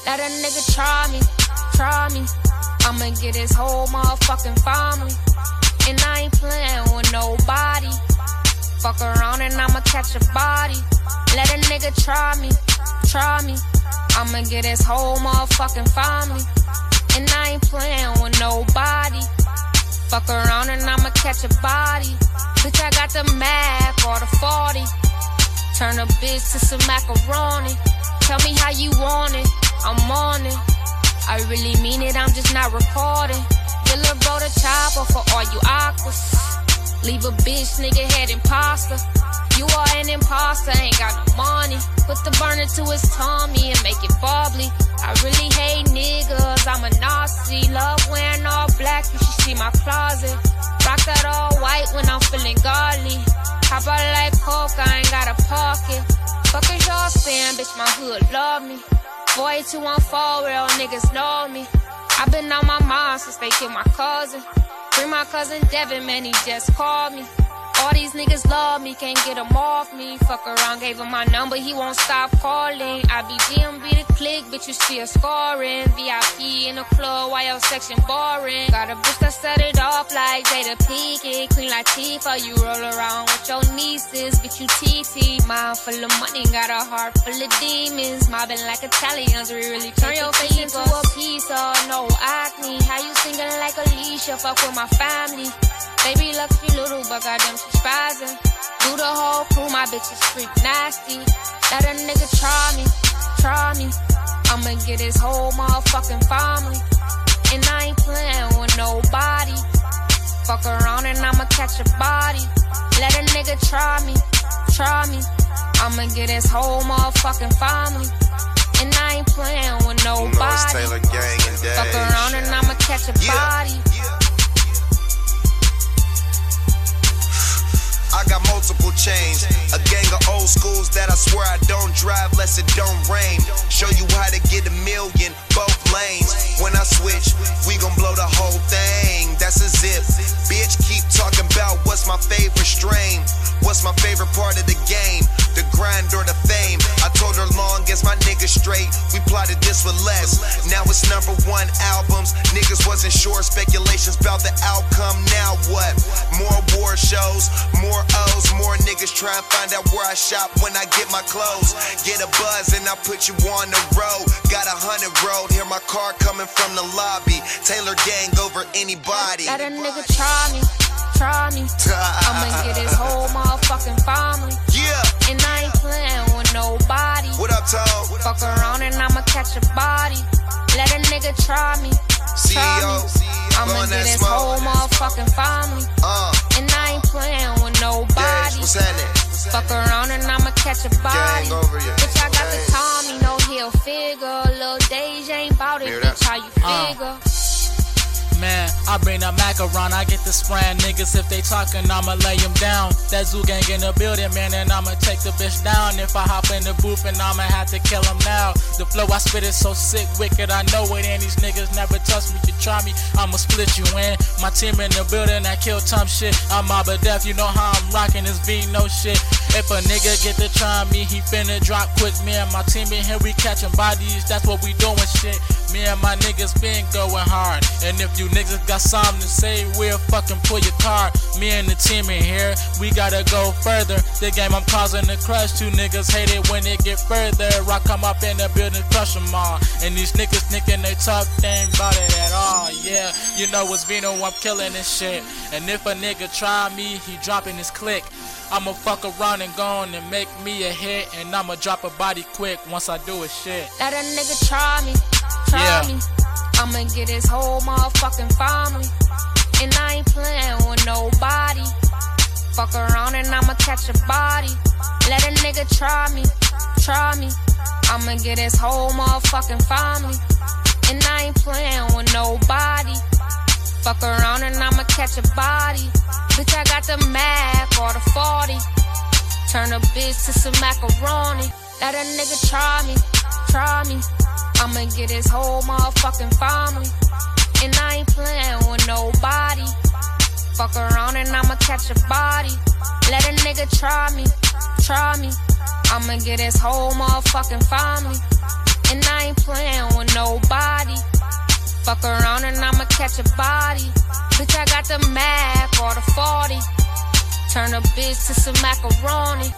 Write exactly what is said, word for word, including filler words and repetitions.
Let a nigga try me, try me. I'ma get his whole motherfucking family. And I ain't playing with nobody. Fuck around and I'ma catch a body. Let a nigga try me, try me. I'ma get his whole motherfucking family. And I ain't playing with nobody. Fuck around and I'ma catch a body. Bitch, I got the Mac or the forty. Turn a bitch to some macaroni. Tell me how you want it, I'm on it. I really mean it, I'm just not recording. Your little bro the chopper for all you aquas. Leave a bitch, nigga head imposter. You are an imposter, ain't got no money. Put the burner to his tummy and make it bubbly. I really hate niggas, I'm a Nazi. Love wearing all black, you should see my closet. Rock that all white when I'm feeling godly. Hop out like coke, I ain't got a pocket. Fuck is y'all saying, bitch, my hood love me. Boy, two one four, real niggas know me. I been on my mind since they killed my cousin. Bring my cousin Devin, man, he just called me. All these niggas love me, can't get him off me. Fuck around, gave him my number, he won't stop calling. I be G M B the click, bitch, you still scoring. V I P in the club, why your section boring? Got a bitch that set it off like Jada Pinkett. Queen Latifah, you roll around with your nieces, bitch, you T T. Mind full of money, got a heart full of demons. Mobbing like Italians, we really turn your face into a pizza. No acne, how you singing like Alicia? Fuck with my family. Baby, look, she little, but goddamn, she spazzing. Do the whole crew, my bitch is freak nasty. Let a nigga try me, try me. I'ma get his whole motherfucking family. And I ain't playing with nobody. Fuck around and I'ma catch a body. Let a nigga try me, try me. I'ma get his whole motherfucking family. And I ain't playing with nobody. Taylor gang and Fuck around and I'ma catch a yeah. body. Yeah. I got multiple chains, a gang of old schools that I swear I don't drive less it don't rain. Show you how to get a million, both lanes. When I switch, we gon' blow the whole thing, that's a zip. Bitch, keep talking about what's my favorite strain. What's my favorite part of the game, the grind or the fame. I told her long as my niggas straight, we plotted this with less. Now it's number one albums, niggas wasn't sure, speculations about the outcome. Now what? More award shows, more O's, more niggas try and find out where I shop when I get my clothes. Get a buzz and I put you on the road. Got a hundred road, hear my car coming from the lobby. Taylor gang over anybody. Let a nigga try me, try me. I'ma get his whole motherfucking family. Yeah. And I ain't playing with nobody. What up, Tom? Fuck around and I'ma catch a body. Let a nigga try me, C E O, try me. I'ma get his whole motherfucking family. Uh. And I ain't playing with nobody. Dash, what's happening? Fuck around and I'ma catch a body. Gang over ya. Bitch, I got Gang. the Tommy, no heel figure. Lil' Deja ain't bout it, Hear bitch, that? how you figure? Uh. Man, I bring the Mac around, I get the spraying niggas. If they talking, I'ma lay them down. That zoo gang in the building, man, and I'ma take the bitch down. If I hop in the booth and I'ma have to kill him now. The flow I spit is so sick, wicked, I know it. And these niggas never touch me, you try me, I'ma split you in. My team in the building, I kill Tom shit. I'm Mob of Death, you know how I'm rocking this V, no shit. If a nigga get to try me, he finna drop quick. Me and my team in here, we catching bodies, that's what we doing shit. Me and my niggas been going hard. And if you niggas got something to say, we'll fucking pull your card. Me and the team in here, we gotta go further. The game I'm causing the crush. Two niggas hate it when it get further. I come up in the building, crush them all. And these niggas thinking they tough, they ain't bout it at all. Yeah, you know it's Vino, I'm killing this shit. And if a nigga try me, he dropping his click. I'ma fuck around and go on and make me a hit. And I'ma drop a body quick once I do a shit. Let a nigga try me, try Yeah. me. I'ma get his whole motherfucking family. And I ain't playing with nobody. Fuck around and I'ma catch a body. Let a nigga try me, try me. I'ma get his whole motherfucking family. And I ain't playing with nobody. Fuck around and I'ma catch a body. Bitch, I got the Mac or the forty. Turn a bitch to some macaroni. Let a nigga try me, try me. I'ma get his whole motherfucking family. And I ain't playing with nobody. Fuck around and I'ma catch a body. Let a nigga try me, try me. I'ma get his whole motherfucking family. And I ain't playing with Fuck around and I'ma catch a body. Bitch, I got the Mac or the forty. Turn a bitch to some macaroni.